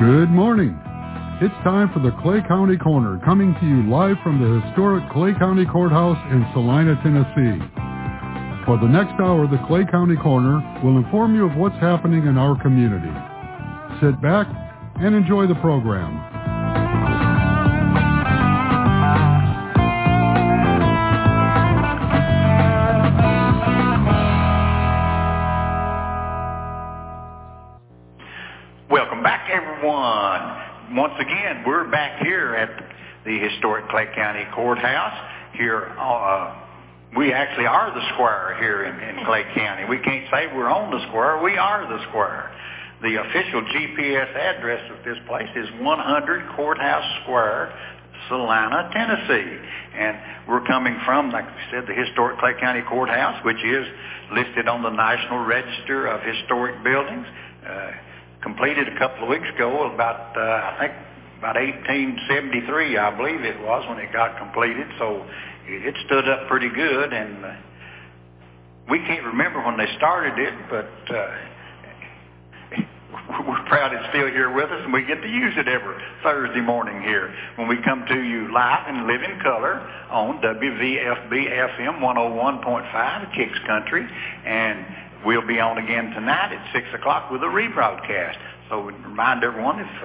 Good morning. It's time for the Clay County Corner, coming to you live from the historic Clay County Courthouse in Salina, Tennessee. For the next hour, the Clay County Corner will inform you of what's happening in our community. Sit back and enjoy the program. Welcome back, everyone. Once again, we're back here at the historic Clay County Courthouse. Here, we actually are the square here in Clay County. We can't say we're on the square. We are the square. The official GPS address of this place is 100 Courthouse Square, Salina, Tennessee. And we're coming from, like we said, the historic Clay County Courthouse, which is listed on the National Register of Historic Buildings. Completed a couple of weeks ago, about 1873, I believe it was, when it got completed. So it stood up pretty good, and we can't remember when they started it, but we're proud it's still here with us, and we get to use it every Thursday morning here when we come to you live and live in color on WVFB-FM 101.5, Kicks Country, and we'll be on again tonight at 6 o'clock with a rebroadcast. So we remind everyone, if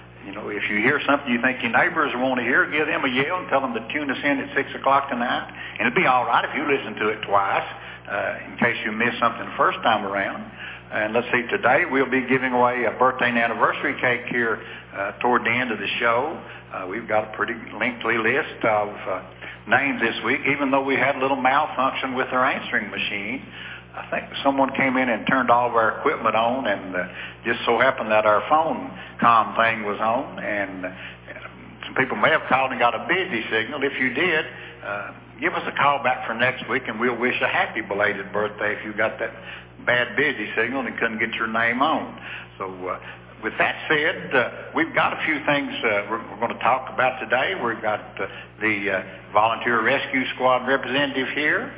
you hear something you think your neighbors want to hear, give them a yell and tell them to tune us in at 6 o'clock tonight. And it'd be all right if you listen to it twice, in case you missed something the first time around. And let's see, today we'll be giving away a birthday and anniversary cake here toward the end of the show. We've got a pretty lengthy list of names this week, even though we had a little malfunction with our answering machine. I think someone came in and turned all of our equipment on, and just so happened that our phone comm thing was on, and some people may have called and got a busy signal. If you did, give us a call back for next week, and we'll wish a happy belated birthday if you got that bad busy signal and couldn't get your name on. So with that said, we've got a few things we're going to talk about today. We've got the Volunteer Rescue Squad representative here,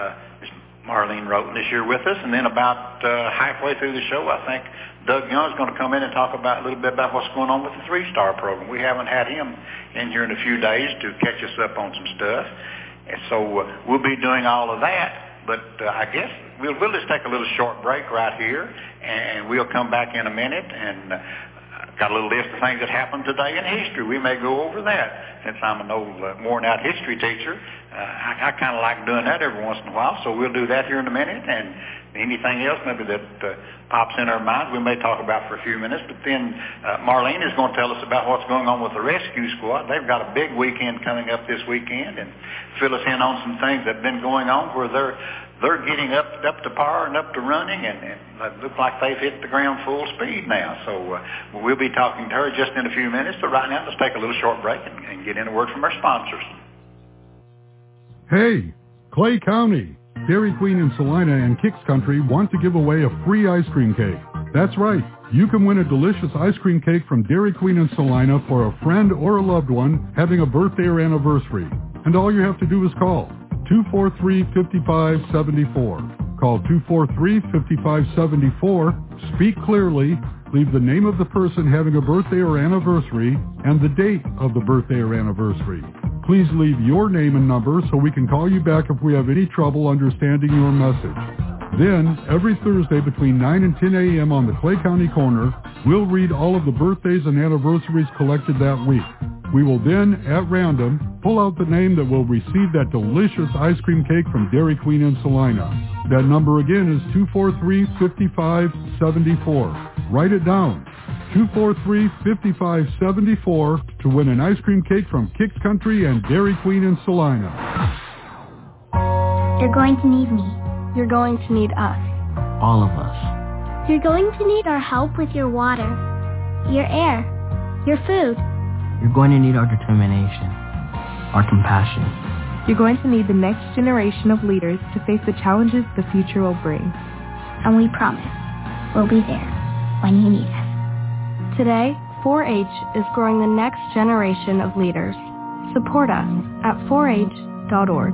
Marlene Roten is here with us, and then about halfway through the show, I think Doug Young is going to come in and talk about a little bit about what's going on with the 3-Star program. We haven't had him in here in a few days to catch us up on some stuff, and so we'll be doing all of that. But I guess we'll just take a little short break right here, and we'll come back in a minute and got a little list of things that happened today in history. We may go over that. Since I'm an old, worn-out history teacher, I kind of like doing that every once in a while, so we'll do that here in a minute. And anything else maybe that pops in our mind, we may talk about for a few minutes. But then Marlene is going to tell us about what's going on with the rescue squad. They've got a big weekend coming up this weekend, and fill us in on some things that have been going on where they're getting up to par and up to running, and it looks like they've hit the ground full speed now. So we'll be talking to her just in a few minutes. But right now, let's take a little short break and get in a word from our sponsors. Hey, Clay County, Dairy Queen in Salina and Kicks Country want to give away a free ice cream cake. That's right. You can win a delicious ice cream cake from Dairy Queen in Salina for a friend or a loved one having a birthday or anniversary. And all you have to do is call 243-5574. Call 243-5574. Speak clearly. Leave the name of the person having a birthday or anniversary and the date of the birthday or anniversary. Please leave your name and number so we can call you back if we have any trouble understanding your message. Then, every Thursday between 9 and 10 a.m. on the Clay County Corner, we'll read all of the birthdays and anniversaries collected that week. We will then, at random, pull out the name that will receive that delicious ice cream cake from Dairy Queen in Salina. That number again is 243-5574. Write it down. 243-5574 to win an ice cream cake from Kicks Country and Dairy Queen in Salina. You're going to need me. You're going to need us. All of us. You're going to need our help with your water, your air, your food. You're going to need our determination, our compassion. You're going to need the next generation of leaders to face the challenges the future will bring. And we promise we'll be there when you need us. Today, 4-H is growing the next generation of leaders. Support us at 4h.org.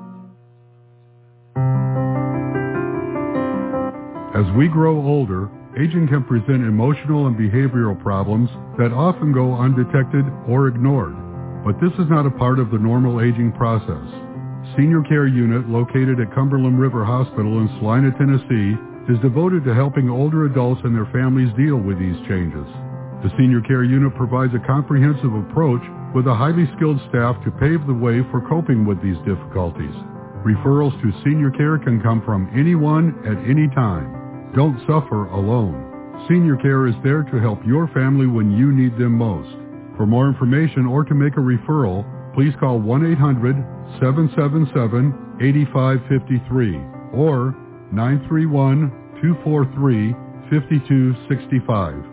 As we grow older, aging can present emotional and behavioral problems that often go undetected or ignored. But this is not a part of the normal aging process. Senior Care Unit, located at Cumberland River Hospital in Salina, Tennessee, is devoted to helping older adults and their families deal with these changes. The Senior Care Unit provides a comprehensive approach with a highly skilled staff to pave the way for coping with these difficulties. Referrals to Senior Care can come from anyone at any time. Don't suffer alone. Senior Care is there to help your family when you need them most. For more information or to make a referral, please call 1-800-777-8553 or 931-243-5265.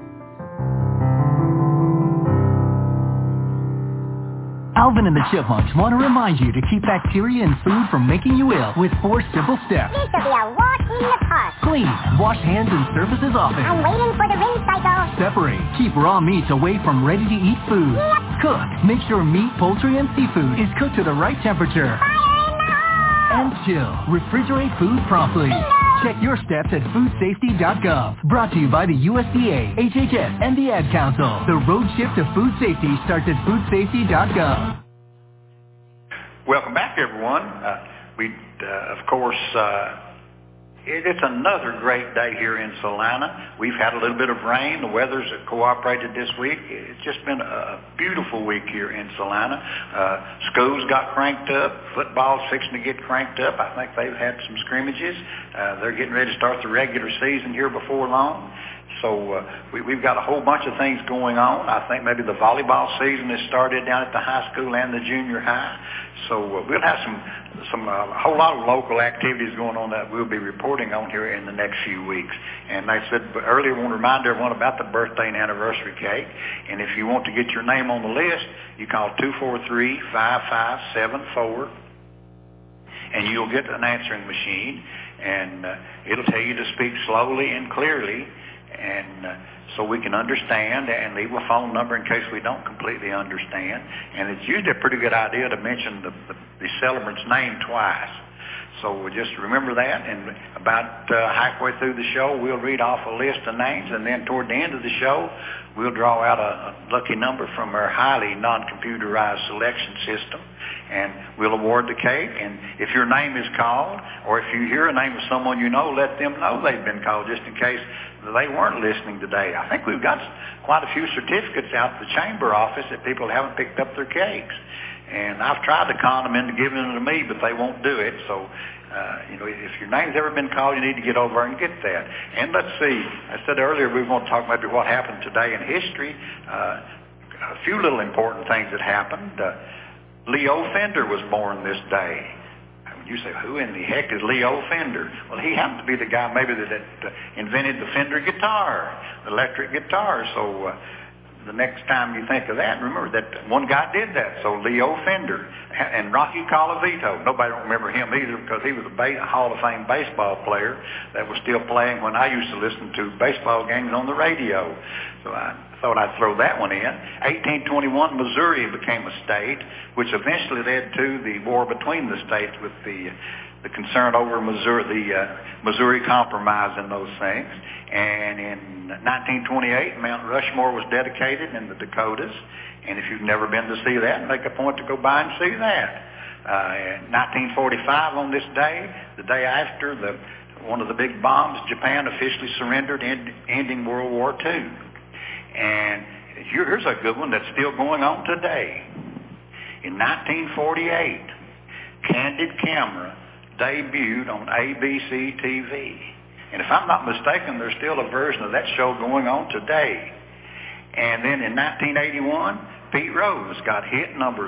Alvin and the Chipmunks want to remind you to keep bacteria in food from making you ill with 4 simple steps. This will be a walk in the park. Clean. Wash hands and surfaces often. I'm waiting for the ring cycle. Separate. Keep raw meats away from ready-to-eat food. Yep. Cook. Make sure meat, poultry, and seafood is cooked to the right temperature. Fire in the hole. And chill. Refrigerate food promptly. Check your steps at foodsafety.gov. Brought to you by the USDA, HHS, and the Ad Council. The road shift to food safety starts at foodsafety.gov. Welcome back, everyone. Of course, it's another great day here in Salina. We've had a little bit of rain. The weather's cooperated this week. It's just been a beautiful week here in Salina. Schools got cranked up. Football's fixing to get cranked up. I think they've had some scrimmages. They're getting ready to start the regular season here before long. So we've got a whole bunch of things going on. I think maybe the volleyball season has started down at the high school and the junior high. So we'll have a whole lot of local activities going on that we'll be reporting on here in the next few weeks. And like I said earlier, I want to remind everyone about the birthday and anniversary cake. And if you want to get your name on the list, you call 243-5574, and you'll get an answering machine, and it'll tell you to speak slowly and celebrally, and so we can understand, and leave a phone number in case we don't completely understand. And it's usually a pretty good idea to mention the celebrant's name twice. So just remember that, and about halfway through the show, we'll read off a list of names, and then toward the end of the show, we'll draw out a lucky number from our highly non-computerized selection system, and we'll award the cake. And if your name is called, or if you hear a name of someone you know, let them know they've been called, just in case they weren't listening today. I think we've got quite a few certificates out at the chamber office that people haven't picked up their cakes. And I've tried to con them into giving them to me, but they won't do it. So, if your name's ever been called, you need to get over and get that. And let's see, I said earlier we want to talk maybe what happened today in history. A few little important things that happened. Leo Fender was born this day. You say, who in the heck is Leo Fender? Well, he happened to be the guy maybe that invented the Fender guitar, the electric guitar. So the next time you think of that, remember that one guy did that. So Leo Fender and Rocky Colavito. Nobody don't remember him either because he was a Hall of Fame baseball player that was still playing when I used to listen to baseball games on the radio. So I thought I'd throw that one in. 1821, Missouri became a state, which eventually led to the war between the states with the concern over Missouri, the Missouri Compromise and those things. And in 1928, Mount Rushmore was dedicated in the Dakotas. And if you've never been to see that, make a point to go by and see that. In 1945, on this day, the day after one of the big bombs, Japan officially surrendered, ending World War II. And here's a good one that's still going on today. In 1948, Candid Camera debuted on ABC TV. And if I'm not mistaken, there's still a version of that show going on today. And then in 1981, Pete Rose got hit number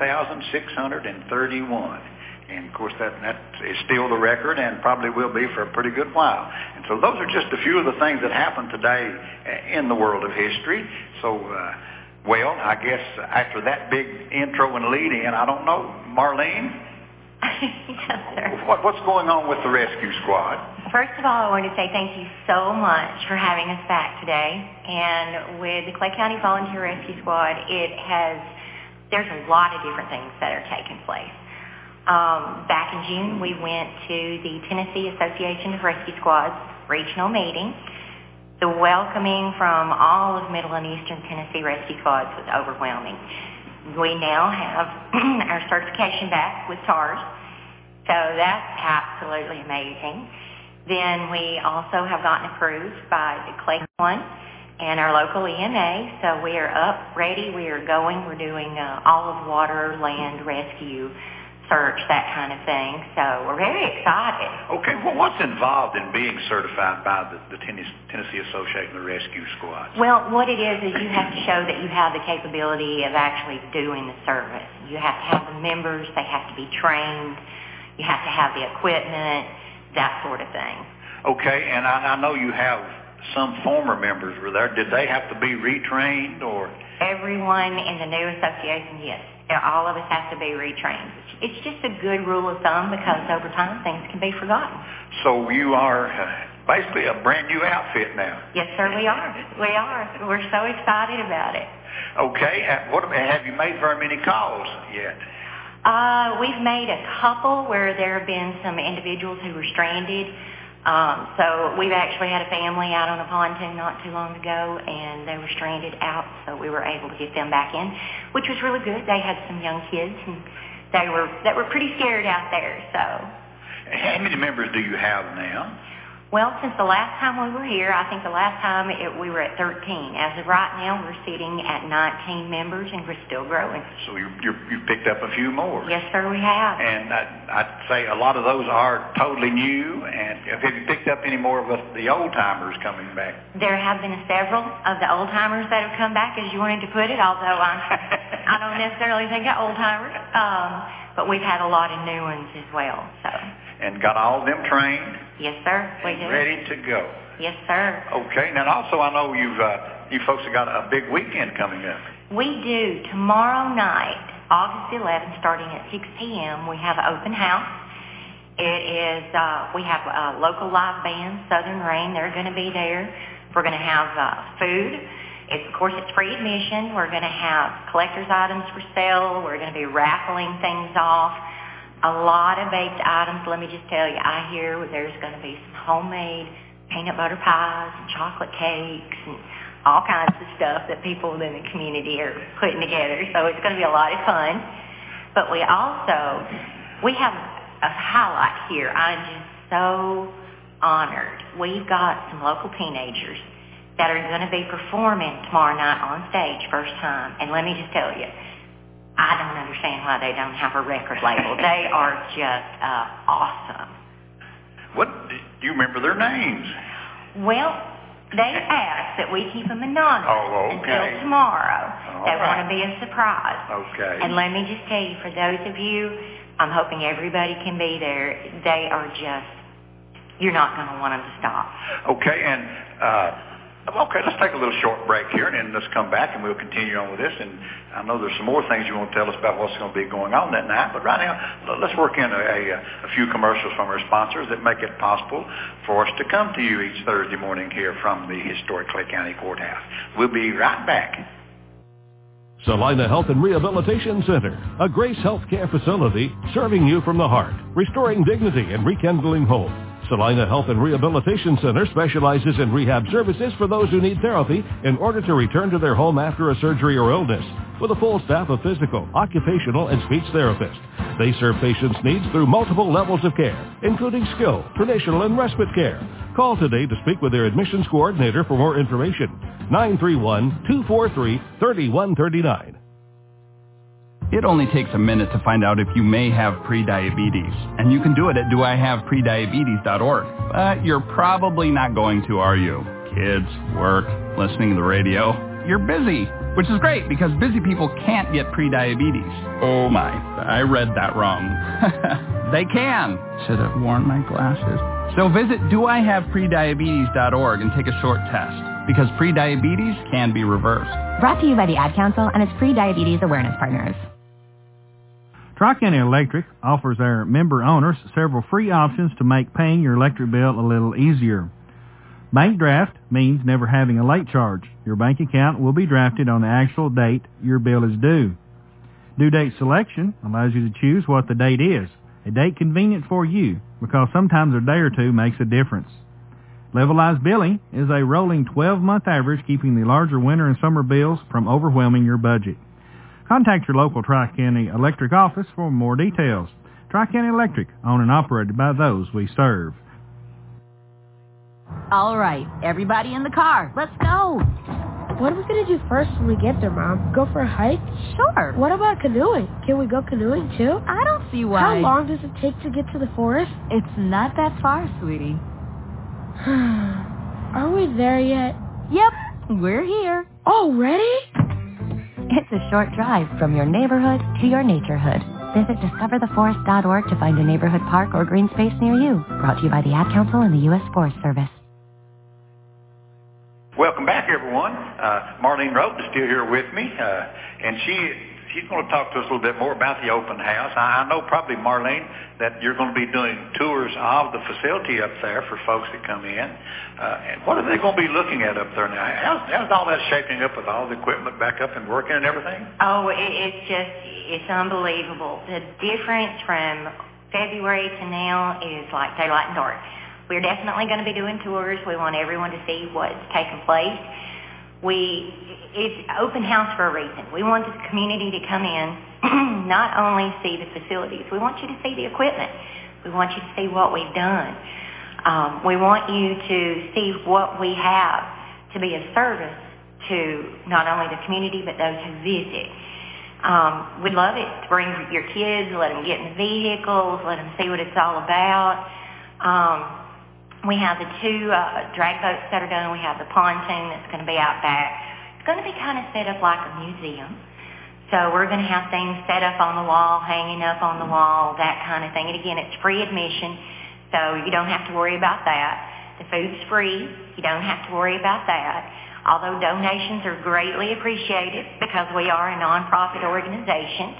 3,631. And, of course, that is still the record and probably will be for a pretty good while. And so those are just a few of the things that happened today in the world of history. So, I guess after that big intro and lead-in, I don't know, Marlene? Yes, sir. What's going on with the rescue squad? First of all, I want to say thank you so much for having us back today. And with the Clay County Volunteer Rescue Squad, there's a lot of different things that are taking place. Back in June, we went to the Tennessee Association of Rescue Squads regional meeting. The welcoming from all of Middle and Eastern Tennessee rescue squads was overwhelming. We now have our certification back with TARS, so that's absolutely amazing. Then we also have gotten approved by the Clay One and our local EMA, so we are up, ready, we are going, we're doing all of water, land, rescue, search, that kind of thing, so we're very excited. Okay, well, what's involved in being certified by the Tennessee Association of Rescue Squads? Well, what it is you have to show that you have the capability of actually doing the service. You have to have the members, they have to be trained, you have to have the equipment, that sort of thing. Okay, and I know you have some former members were there. Did they have to be retrained or? Everyone in the new association, yes. All of us have to be retrained. It's just a good rule of thumb because over time things can be forgotten. So you are basically a brand new outfit now. Yes, sir, we are. We are. We're so excited about it. Okay, have you made very many calls yet? We've made a couple where there have been some individuals who were stranded. So we've actually had a family out on a pontoon not too long ago, and they were stranded out, so we were able to get them back in, which was really good. They had some young kids, and they were pretty scared out there. So, how many members do you have now? Well, since the last time we were here, I think the last time we were at 13. As of right now, we're sitting at 19 members, and we're still growing. So you've picked up a few more. Yes, sir, we have. And I'd say a lot of those are totally new. And have you picked up any more of the old-timers coming back? There have been several of the old-timers that have come back, as you wanted to put it, although I don't necessarily think of old-timers. But we've had a lot of new ones as well. So. And got all of them trained? Yes, sir, we do. Ready to go? Yes, sir. Okay, and also I know you folks have got a big weekend coming up. We do. Tomorrow night, August 11th, starting at 6 p.m., we have open house. It is, we have local live band, Southern Rain. They're going to be there. We're going to have food. Of course, it's free admission. We're going to have collector's items for sale. We're going to be raffling things off. A lot of baked items. Let me just tell you, I hear there's going to be some homemade peanut butter pies and chocolate cakes and all kinds of stuff that people in the community are putting together. So it's going to be a lot of fun. But we have a highlight here. I'm just so honored. We've got some local teenagers that are going to be performing tomorrow night on stage, first time. And let me just tell you, I don't understand why they don't have a record label. They are just awesome. What, do you remember their names? Well, they asked that we keep them anonymous until tomorrow. They want to be a surprise. Okay. And let me just tell you, for those of you, I'm hoping everybody can be there. They are just, you're not going to want them to stop. Okay, and let's take a little short break here, and then let's come back, and we'll continue on with this. And I know there's some more things you want to tell us about what's going to be going on that night. But right now, let's work in a few commercials from our sponsors that make it possible for us to come to you each Thursday morning here from the historic Clay County Courthouse. We'll be right back. Salina Health and Rehabilitation Center, a Grace Healthcare facility serving you from the heart, restoring dignity and rekindling hope. Salina Health and Rehabilitation Center specializes in rehab services for those who need therapy in order to return to their home after a surgery or illness, with a full staff of physical, occupational, and speech therapists. They serve patients' needs through multiple levels of care, including skilled, traditional, and respite care. Call today to speak with their admissions coordinator for more information. 931-243-3139. It only takes a minute to find out if you may have prediabetes, and you can do it at doihaveprediabetes.org. But you're probably not going to, are you? Kids, work, listening to the radio. You're busy, which is great because busy people can't get prediabetes. Oh my, I read that wrong. They can. Should have worn my glasses. So visit doihaveprediabetes.org and take a short test, because prediabetes can be reversed. Brought to you by the Ad Council and its Prediabetes Awareness Partners. Tri-County Electric offers our member owners several free options to make paying your electric bill a little easier. Bank draft means never having a late charge. Your bank account will be drafted on the actual date your bill is due. Due date selection allows you to choose what the date is, a date convenient for you, because sometimes a day or two makes a difference. Levelized billing is a rolling 12-month average, keeping the larger winter and summer bills from overwhelming your budget. Contact your local Tri-County Electric office for more details. Tri-County Electric, owned and operated by those we serve. All right, everybody in the car. Let's go. What are we going to do first when we get there, Mom? Go for a hike? Sure. What about canoeing? Can we go canoeing, too? I don't see why. How long does it take to get to the forest? It's not that far, sweetie. Are we there yet? Yep, we're here. Already? It's a short drive from your neighborhood to your naturehood. Visit discovertheforest.org to find a neighborhood park or green space near you. Brought to you by the Ad Council and the U.S. Forest Service. Welcome back, everyone. Marlene Roden is still here with me, and she's going to talk to us a little bit more about the open house. I know probably, Marlene, that you're going to be doing tours of the facility up there for folks that come in. And what are they going to be looking at up there now? How's all that shaping up with all the equipment back up and working and everything? Oh, it's unbelievable. The difference from February to now is like daylight and dark. We're definitely going to be doing tours. We want everyone to see what's taking place. It's open house for a reason. We want the community to come in, not only see the facilities. We want you to see the equipment. We want you to see what we've done. We want you to see what we have to be a service to not only the community but those who visit. We'd love it to bring your kids, let them get in the vehicles, let them see what it's all about. We have the two drag boats that are done. We have the pontoon that's going to be out back. It's going to be kind of set up like a museum. So we're going to have things set up on the wall, hanging up on the wall, that kind of thing. And again, it's free admission, so you don't have to worry about that. The food's free. You don't have to worry about that. Although donations are greatly appreciated because we are a nonprofit organization.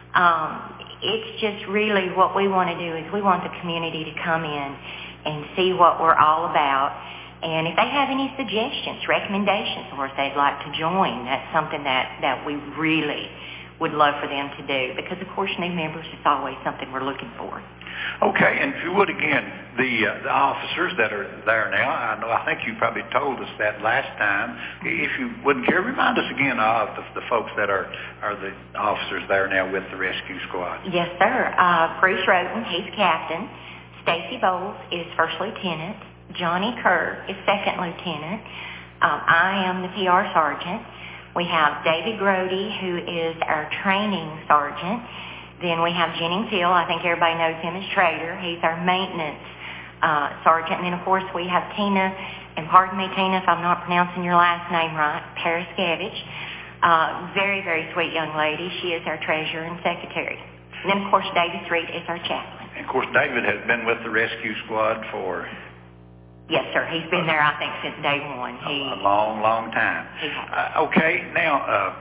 It's just really what we want to do is we want the community to come in and see what we're all about. And if they have any suggestions, recommendations, or if they'd like to join, that's something that we really would love for them to do. Because, of course, new members is always something we're looking for. Okay, and if you would, again, the officers that are there now, I think you probably told us that last time. If you wouldn't care, remind us again of the folks that are the officers there now with the rescue squad. Yes, sir. Bruce Roden, he's captain. Stacy Bowles is first lieutenant. Johnny Kerr is second lieutenant. I am the PR sergeant. We have David Grody, who is our training sergeant. Then we have Jennings Hill. I think everybody knows him as Trader. He's our maintenance sergeant. And then, of course, we have Tina, and pardon me, Tina, if I'm not pronouncing your last name right, Paraskevich. Very, very sweet young lady. She is our treasurer and secretary. And then, of course, David Street is our chaplain. And, of course, David has been with the rescue squad for... Yes, sir. He's been there, I think, since day one. A long, long time. Okay, now,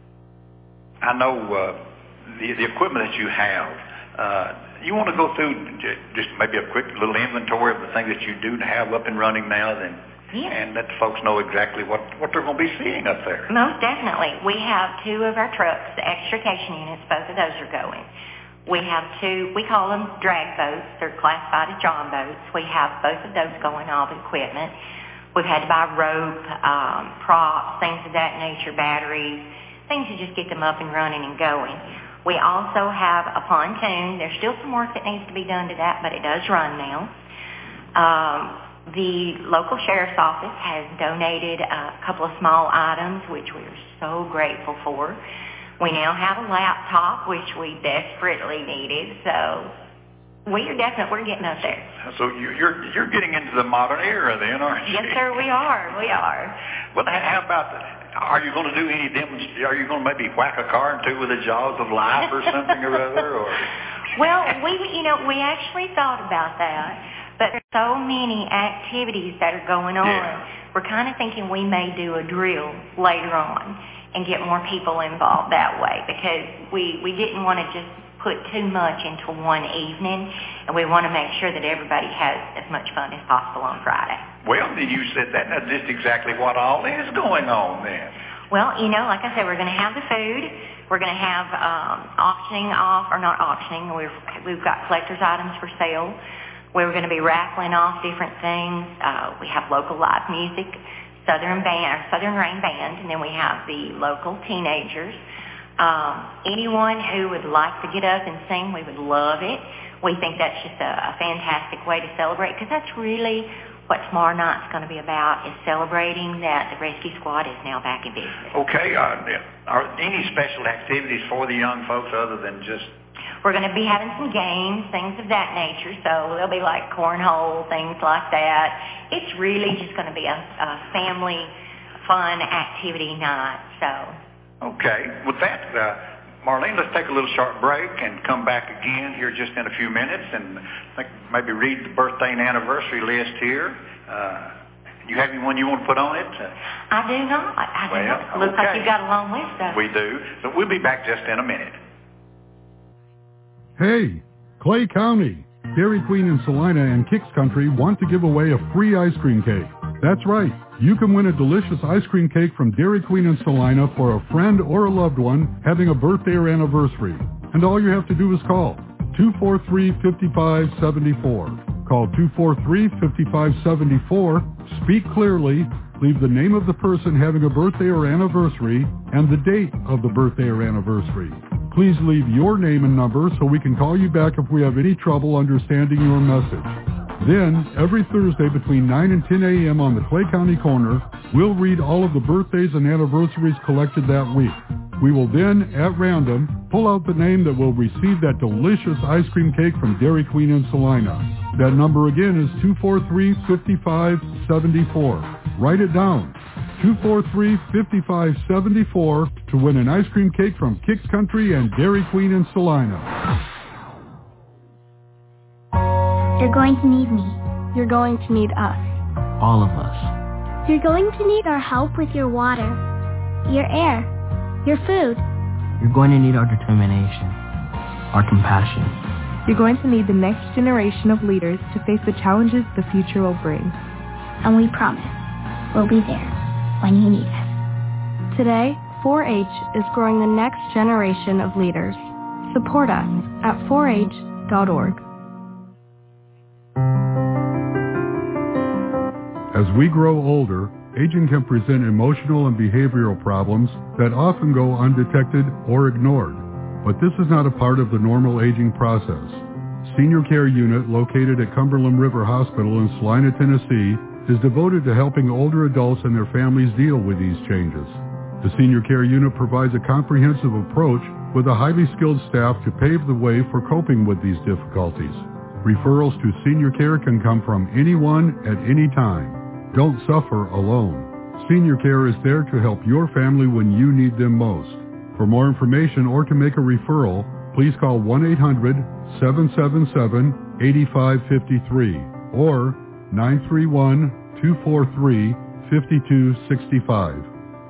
I know the equipment that you have, you want to go through just maybe a quick little inventory of the things that you do have up and running now, then, and let the folks know exactly what they're going to be seeing up there. Most definitely. We have two of our trucks, the extrication units, both of those are going. We have two, we call them drag boats. They're classified as John boats. We have both of those going, all the equipment. We've had to buy rope, props, things of that nature, batteries, things to just get them up and running and going. We also have a pontoon. There's still some work that needs to be done to that, but it does run now. The local sheriff's office has donated a couple of small items, which we are so grateful for. We now have a laptop, which we desperately needed, so we're getting up there. So you're getting into the modern era then, aren't you? Yes, sir, we are. Well, how about that? Are you going to do any demonstration? Are you going to maybe whack a car or two with the jaws of life or something or other? Or? Well, we actually thought about that, but there's so many activities that are going on. Yeah. We're kind of thinking we may do a drill later on and get more people involved that way, because we didn't want to just put too much into one evening, and we want to make sure that everybody has as much fun as possible on Friday. Well, you said that. That's just exactly what all is going on then. Well, like I said, we're going to have the food. We're going to have auctioning off, or not auctioning. We've got collector's items for sale. We're going to be raffling off different things. We have local live music, Southern Rain Band, and then we have the local teenagers. Anyone who would like to get up and sing, we would love it. We think that's just a fantastic way to celebrate, because that's really what tomorrow night's going to be about, is celebrating that the rescue squad is now back in business. Okay. Are any special activities for the young folks other than just... We're going to be having some games, things of that nature, so there'll be like cornhole, things like that. It's really just going to be a family fun activity night, so... Okay. With that, Marlene, let's take a little short break and come back again here just in a few minutes, and I think maybe read the birthday and anniversary list here. You have anyone you want to put on it? I do not. Looks like you've got a long list, though. We do. But we'll be back just in a minute. Hey, Clay County, Dairy Queen in Salina and Kicks Country want to give away a free ice cream cake. That's right. You can win a delicious ice cream cake from Dairy Queen in Salina for a friend or a loved one having a birthday or anniversary. And all you have to do is call 243-5574. Call 243-5574, speak clearly, leave the name of the person having a birthday or anniversary, and the date of the birthday or anniversary. Please leave your name and number so we can call you back if we have any trouble understanding your message. Then, every Thursday between 9 and 10 a.m. on the Clay County Corner, we'll read all of the birthdays and anniversaries collected that week. We will then, at random, pull out the name that will receive that delicious ice cream cake from Dairy Queen in Salina. That number again is 243-5574. Write it down. 243-5574 to win an ice cream cake from Kicks Country and Dairy Queen in Salina. You're going to need me. You're going to need us. All of us. You're going to need our help with your water, your air, your food. You're going to need our determination, our compassion. You're going to need the next generation of leaders to face the challenges the future will bring. And we promise we'll be there when you need us. Today, 4-H is growing the next generation of leaders. Support us at 4h.org. As we grow older, aging can present emotional and behavioral problems that often go undetected or ignored. But this is not a part of the normal aging process. Senior Care Unit, located at Cumberland River Hospital in Salina, Tennessee, is devoted to helping older adults and their families deal with these changes. The Senior Care Unit provides a comprehensive approach with a highly skilled staff to pave the way for coping with these difficulties. Referrals to senior care can come from anyone at any time. Don't suffer alone. Senior Care is there to help your family when you need them most. For more information or to make a referral, please call 1-800-777-8553 or 931-243-5265.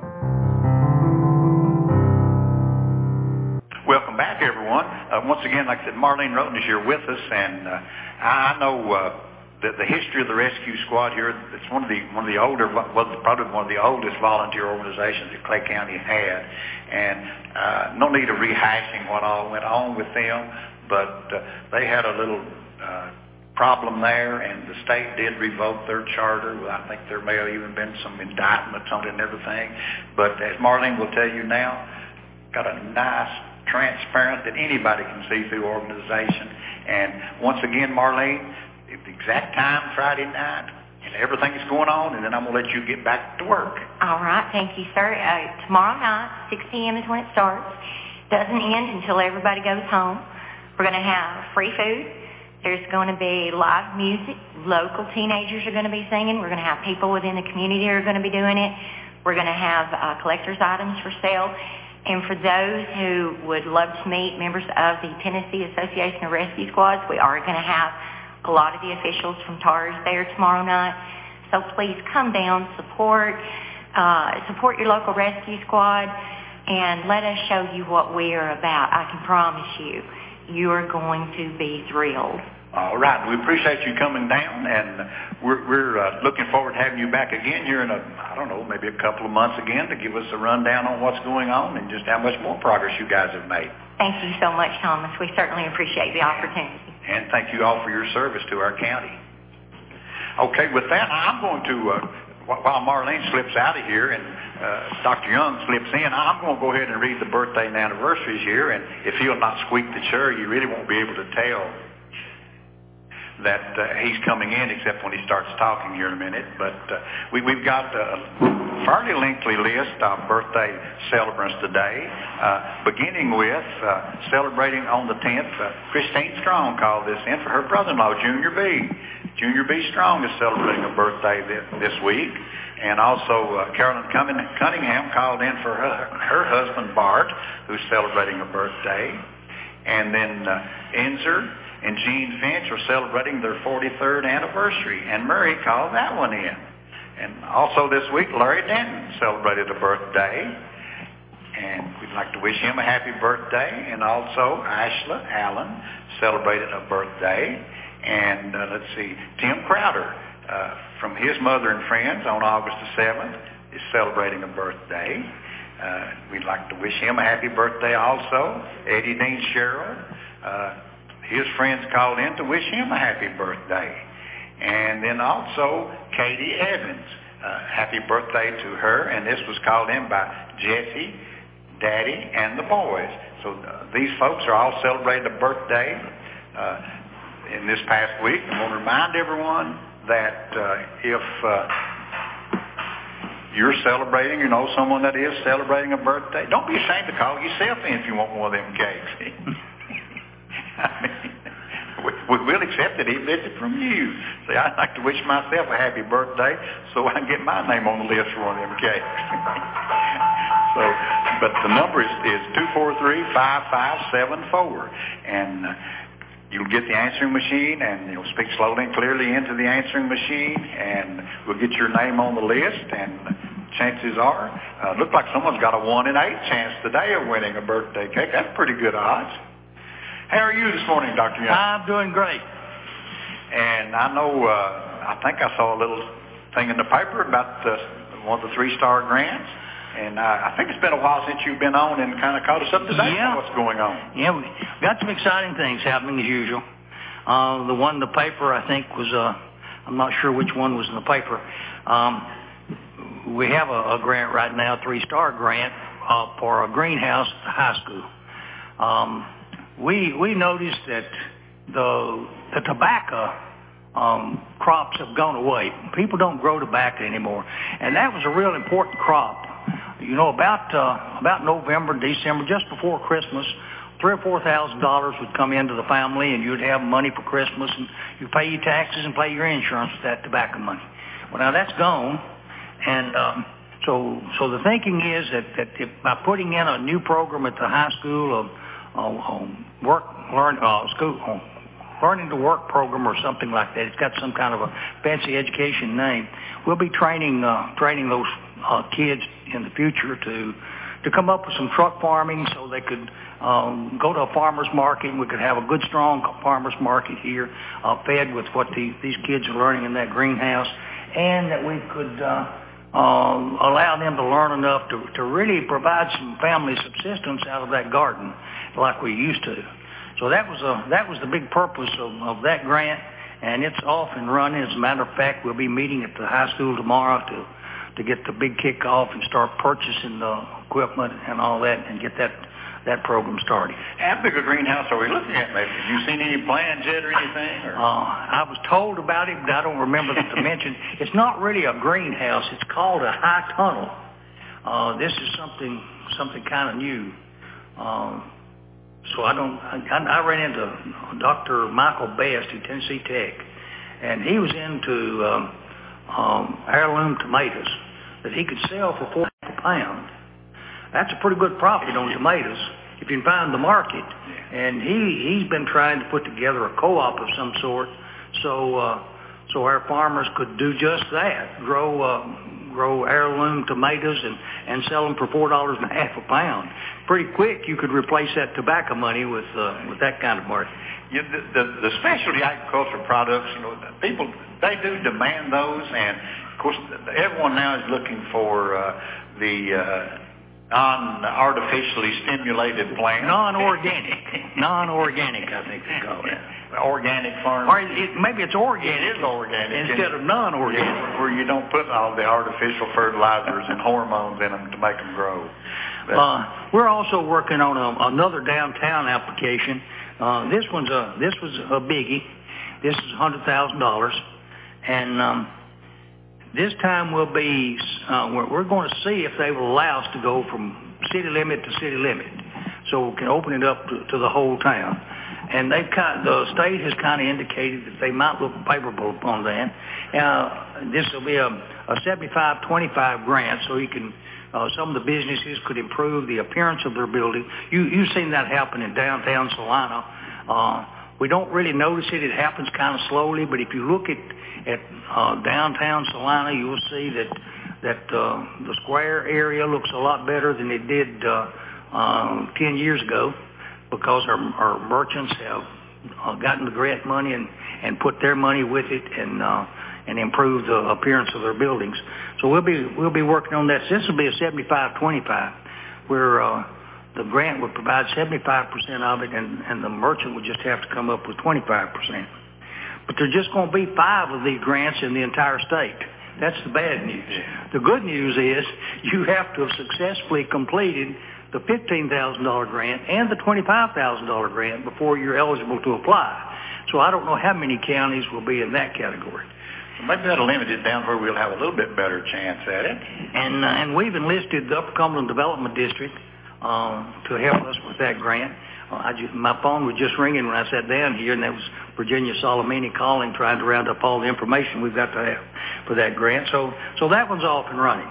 Welcome back, everyone. Once again, like I said, Marlene Roten is here with us, and I know the history of the Rescue Squad here. It's one of the older, probably one of the oldest volunteer organizations that Clay County had, and no need of rehashing what all went on with them, but they had a little problem there, and the state did revoke their charter. Well, I think there may have even been some indictments on it and everything, but as Marlene will tell you now, got a nice, transparent that anybody can see through organization. And once again, Marlene, the exact time, Friday night, and everything that's going on, and then I'm going to let you get back to work. All right, thank you, sir. Tomorrow night, 6 p.m. is when it starts. Doesn't end until everybody goes home. We're going to have free food. There's going to be live music. Local teenagers are going to be singing. We're going to have people within the community who are going to be doing it. We're going to have collector's items for sale. And for those who would love to meet members of the Tennessee Association of Rescue Squads, we are going to have a lot of the officials from TARS there tomorrow night. So please come down, support your local rescue squad, and let us show you what we are about. I can promise you, you are going to be thrilled. All right. We appreciate you coming down, and we're looking forward to having you back again here in maybe a couple of months again to give us a rundown on what's going on and just how much more progress you guys have made. Thank you so much, Thomas. We certainly appreciate the opportunity. And thank you all for your service to our county. Okay, with that, I'm going to, while Marlene slips out of here and Dr. Young slips in, I'm going to go ahead and read the birthday and anniversaries here, and if he'll not squeak the chair, you really won't be able to tell that he's coming in except when he starts talking here in a minute. But we've got a fairly lengthy list of birthday celebrants today, beginning with celebrating on the 10th. Christine Strong called this in for her brother-in-law, Junior B. Junior B. Strong is celebrating a birthday this week. And also Carolyn Cunningham called in for her husband, Bart, who's celebrating a birthday. And then Enzer and Jean Finch are celebrating their 43rd anniversary, and Murray called that one in. And also this week, Larry Denton celebrated a birthday, and we'd like to wish him a happy birthday. And also Ashla Allen celebrated a birthday. And let's see, Tim Crowder from his mother and friends on August the 7th is celebrating a birthday. We'd like to wish him a happy birthday also. Eddie Dean Sherrill, his friends called in to wish him a happy birthday. And then also Katie Evans, happy birthday to her. And this was called in by Jesse, Daddy, and the boys. So these folks are all celebrating a birthday in this past week. I want to remind everyone that if you're celebrating, you know, someone that is celebrating a birthday, don't be ashamed to call yourself in if you want one of them cakes. I mean, we'll accept it even if it's from you. Say, I'd like to wish myself a happy birthday so I can get my name on the list for one of them cakes. So, but the number is 243-5574. And you'll get the answering machine, and you'll speak slowly and clearly into the answering machine, and we'll get your name on the list, and chances are, look like someone's got a 1 in 8 chance today of winning a birthday cake. That's pretty good odds. How are you this morning, Dr. Young? I'm doing great. And I know, I think I saw a little thing in the paper about one of the 3-star grants. And I think it's been a while since you've been on and kind of caught us up to date on what's going on. Yeah, we got some exciting things happening as usual. The one in the paper, I think, was, I'm not sure which one was in the paper. We have a grant right now, a 3-star grant for a greenhouse at the high school. We noticed that the tobacco crops have gone away. People don't grow tobacco anymore. And that was a real important crop. You know, about November, December, just before Christmas, $3,000 or $4,000 would come into the family, and you'd have money for Christmas, and you pay your taxes and pay your insurance with that tobacco money. Well, now that's gone, and so the thinking is that if by putting in a new program at the high school, learning to work program or something like that, it's got some kind of a fancy education name. We'll be training those kids in the future to come up with some truck farming so they could go to a farmer's market, and we could have a good, strong farmer's market here, fed with what these kids are learning in that greenhouse, and that we could allow them to learn enough to really provide some family subsistence out of that garden like we used to. So that was the big purpose of that grant, and it's off and running. As a matter of fact, we'll be meeting at the high school tomorrow to get the big kickoff and start purchasing the equipment and all that and get that program started. How big a greenhouse are we looking at, maybe? Have you seen any plans yet or anything? Or? I was told about it, but I don't remember the dimension. It's not really a greenhouse. It's called a high tunnel. This is something kind of new. So I ran into Dr. Michael Best at Tennessee Tech, and he was into heirloom tomatoes that he could sell for $4 a pound. That's a pretty good profit on tomatoes if you can find the market. And he's been trying to put together a co-op of some sort, so our farmers could do just that: grow heirloom tomatoes and sell them for $4.50 a pound. Pretty quick, you could replace that tobacco money with that kind of market. Yeah, the specialty agricultural products, you know, people, they do demand those, and of course everyone now is looking for the non-artificially stimulated plants. Non-organic, I think they call it. organic farm. Or maybe it's organic. It is organic. Instead of non-organic. Where you don't put all the artificial fertilizers and hormones in them to make them grow. We're also working on another downtown application. This was a biggie. This is $100,000. And this time we're going to see if they will allow us to go from city limit to city limit, so we can open it up to the whole town. And the state has kind of indicated that they might look favorable upon that. This will be a 75-25 grant, so you can some of the businesses could improve the appearance of their building. You've seen that happen in downtown Salina. We don't really notice it. It happens kind of slowly, but if you look at downtown Salina, you'll see that the square area looks a lot better than it did 10 years ago, because our merchants have gotten the grant money and put their money with it and improved the appearance of their buildings. So we'll be working on that. So this will be a 75-25, where the grant would provide 75% of it, and the merchant would just have to come up with 25%. But there's just going to be 5 of these grants in the entire state. That's the bad news. The good news is you have to have successfully completed the $15,000 grant and the $25,000 grant before you're eligible to apply. So I don't know how many counties will be in that category. Maybe that'll limit it down where we'll have a little bit better chance at it. And we've enlisted the Upper Cumberland Development District to help us with that grant. My phone was just ringing when I sat down here, and that was Virginia Solomini calling, trying to round up all the information we've got to have for that grant. So that one's off and running.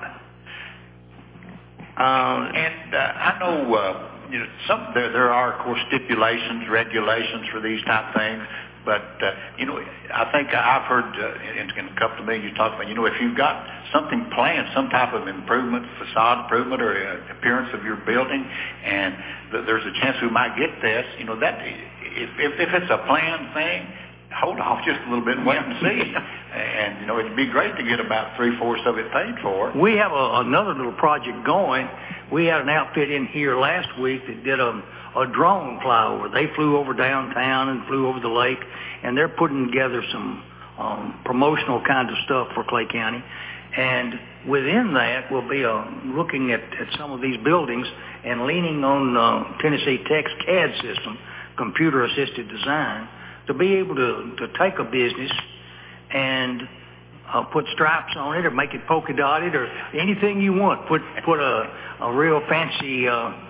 I know there are, of course, stipulations, regulations for these type things. But, I think I've heard in a couple of meetings you talk about, if you've got something planned, some type of improvement, facade improvement or appearance of your building, and there's a chance we might get this, that if it's a planned thing, hold off just a little bit and wait and see. And, it'd be great to get about 3/4 of it paid for. We have another little project going. We had an outfit in here last week that did a drone flyover. They flew over downtown and flew over the lake, and they're putting together some promotional kind of stuff for Clay County. And within that, we'll be looking at some of these buildings and leaning on Tennessee Tech's CAD system, computer-assisted design, to be able to take a business and put stripes on it or make it polka dotted or anything you want. Put a real fancy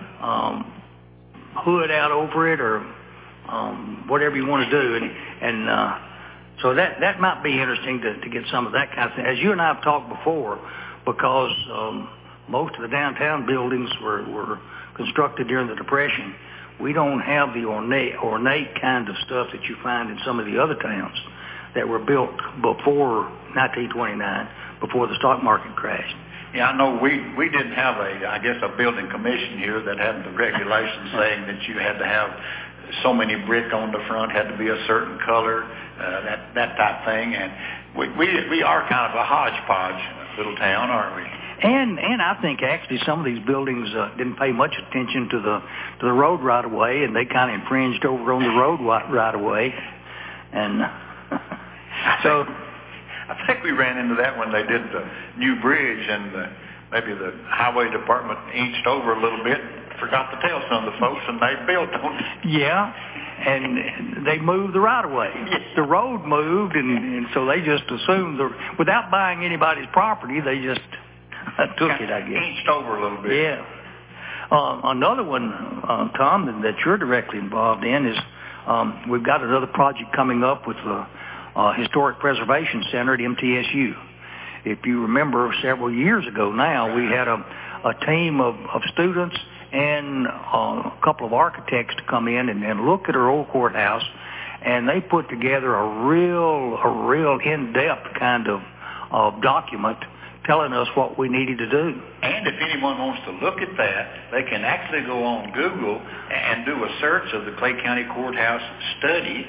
hood out over it or whatever you want to do. And so that might be interesting to get some of that kind of thing. As you and I have talked before, because most of the downtown buildings were constructed during the Depression, we don't have the ornate kind of stuff that you find in some of the other towns that were built before 1929, before the stock market crashed. Yeah, I know we didn't have a building commission here that had the regulations saying that you had to have so many brick on the front, had to be a certain color, that type thing. And we are kind of a hodgepodge little town, aren't we? And I think actually some of these buildings didn't pay much attention to the road right of way, and they kind of infringed over on the road right of way. And so I think we ran into that when they did the new bridge, and maybe the highway department inched over a little bit, forgot to tell some of the folks, and they built on it. Yeah, and they moved the right of way. The road moved, and so they just assumed, without buying anybody's property, they just took it, I guess. Inched over a little bit. Yeah. Another one, Tom, that you're directly involved in is we've got another project coming up with the Historic Preservation Center at MTSU. If you remember, several years ago now, we had a team of students and a couple of architects to come in and look at our old courthouse, and they put together a real in-depth kind of document telling us what we needed to do. And if anyone wants to look at that, they can actually go on Google and do a search of the Clay County Courthouse study,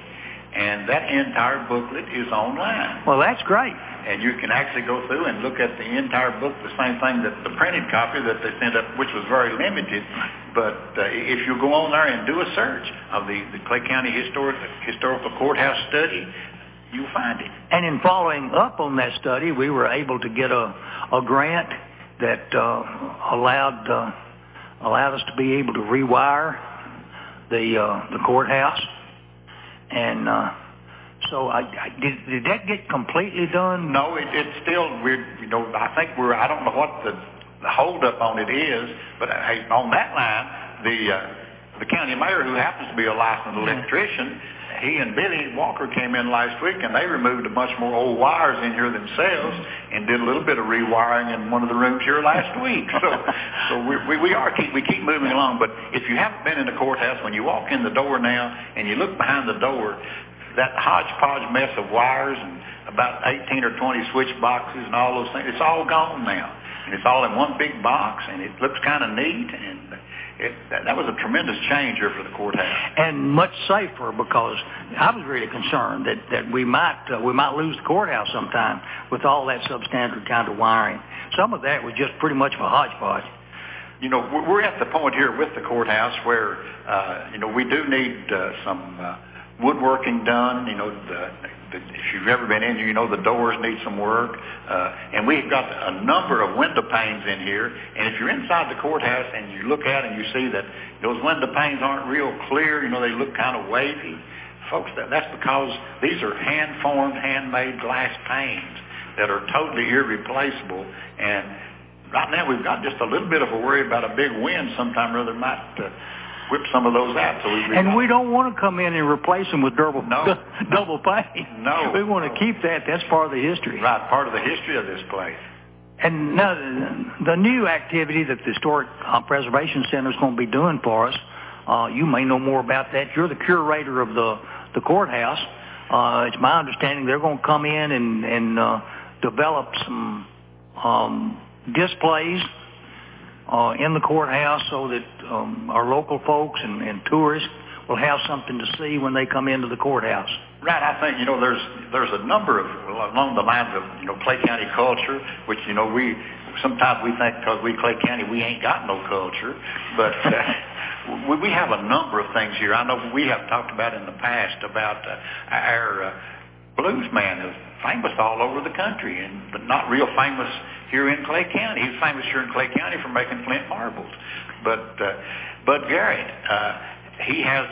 and that entire booklet is online. Well, that's great. And you can actually go through and look at the entire book, the same thing that the printed copy that they sent up, which was very limited. But if you go on there and do a search of the Clay County Historical Courthouse study, you'll find it. And in following up on that study, we were able to get a grant that allowed us to be able to rewire the courthouse. And so did that get completely done? No, it's still, I don't know what the holdup on it is, but hey, on that line, the county mayor, who happens to be a licensed electrician, he and Billy Walker came in last week, and they removed a bunch more old wires in here themselves and did a little bit of rewiring in one of the rooms here last week. So we keep moving along. But if you haven't been in the courthouse, when you walk in the door now and you look behind the door, that hodgepodge mess of wires and about 18 or 20 switch boxes and all those things, it's all gone now. And it's all in one big box, and it looks kind of neat, and that was a tremendous change here for the courthouse. And much safer, because I was really concerned that we might lose the courthouse sometime with all that substandard kind of wiring. Some of that was just pretty much of a hodgepodge. We're at the point here with the courthouse where, we do need some woodworking done. If you've ever been in here, the doors need some work. And we've got a number of window panes in here. And if you're inside the courthouse and you look out and you see that those window panes aren't real clear, they look kind of wavy, folks, that's because these are hand-formed, handmade glass panes that are totally irreplaceable. And right now we've got just a little bit of a worry about a big wind sometime or other might whip some of those out. And we don't want to come in and replace them with double paint. No. We want to keep that. That's part of the history. Right, part of the history of this place. And now the new activity that the Historic Preservation Center is going to be doing for us, you may know more about that. You're the curator of the courthouse. It's my understanding they're going to come in and develop some displays in the courthouse so that our local folks and tourists will have something to see when they come into the courthouse. Right, I think, there's a number of, along the lines of, Clay County culture, which, sometimes we think because we Clay County, we ain't got no culture, but we have a number of things here. I know we have talked about in the past about our blues man who's famous all over the country, but not real famous here in Clay County. He's famous here in Clay County for making flint marbles. But Bud Garrett, he has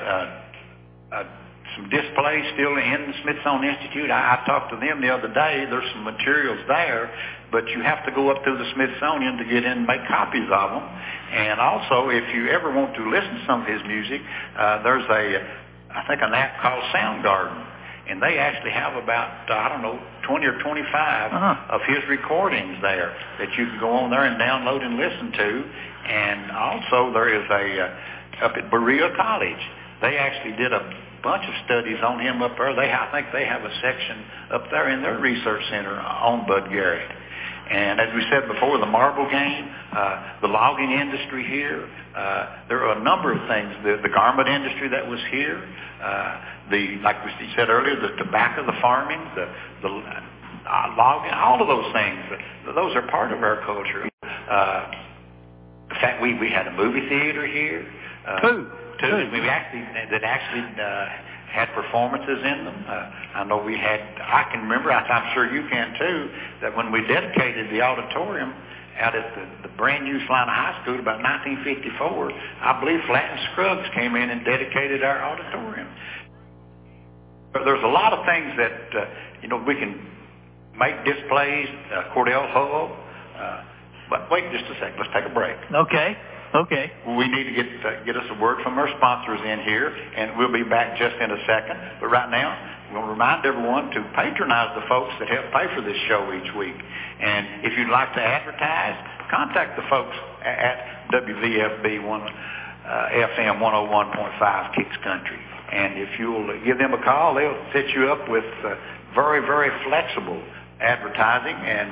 some displays still in the Smithsonian Institute. I talked to them the other day. There's some materials there, but you have to go up to the Smithsonian to get in and make copies of them. And also, if you ever want to listen to some of his music, there's an app called Soundgarden. And they actually have about, 20 or 25 of his recordings there that you can go on there and download and listen to. And also there is up at Berea College, they actually did a bunch of studies on him up there. I think they have a section up there in their research center on Bud Garrett. And as we said before, the marble game, the logging industry here, there are a number of things. The garment industry that was here, like we said earlier, the tobacco, the farming, the logging, all of those things. Those are part of our culture. In fact, we had a movie theater here. Two. That actually had performances in them. I can remember, I'm sure you can too, that when we dedicated the auditorium out at the brand new Salina High School about 1954, I believe Flatt and Scruggs came in and dedicated our auditorium. But there's a lot of things that, we can make displays, Cordell Hull. But wait just a second, let's take a break. Okay. We need to get us a word from our sponsors in here, and we'll be back just in a second. But right now, we'll remind everyone to patronize the folks that help pay for this show each week. And if you'd like to advertise, contact the folks at WVFB FM 101.5 Kicks Country. And if you'll give them a call, they'll set you up with very, very flexible advertising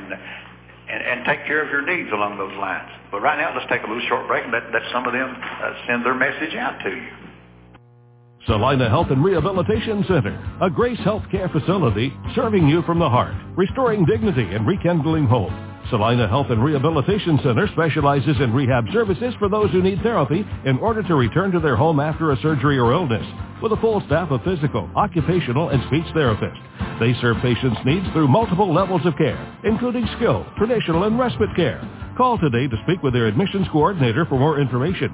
and take care of your needs along those lines. But right now, let's take a little short break and let some of them send their message out to you. Salina Health and Rehabilitation Center, a Grace Healthcare facility serving you from the heart, restoring dignity and rekindling hope. Salina Health and Rehabilitation Center specializes in rehab services for those who need therapy in order to return to their home after a surgery or illness, with a full staff of physical, occupational, and speech therapists. They serve patients' needs through multiple levels of care, including skilled, traditional, and respite care. Call today to speak with their admissions coordinator for more information.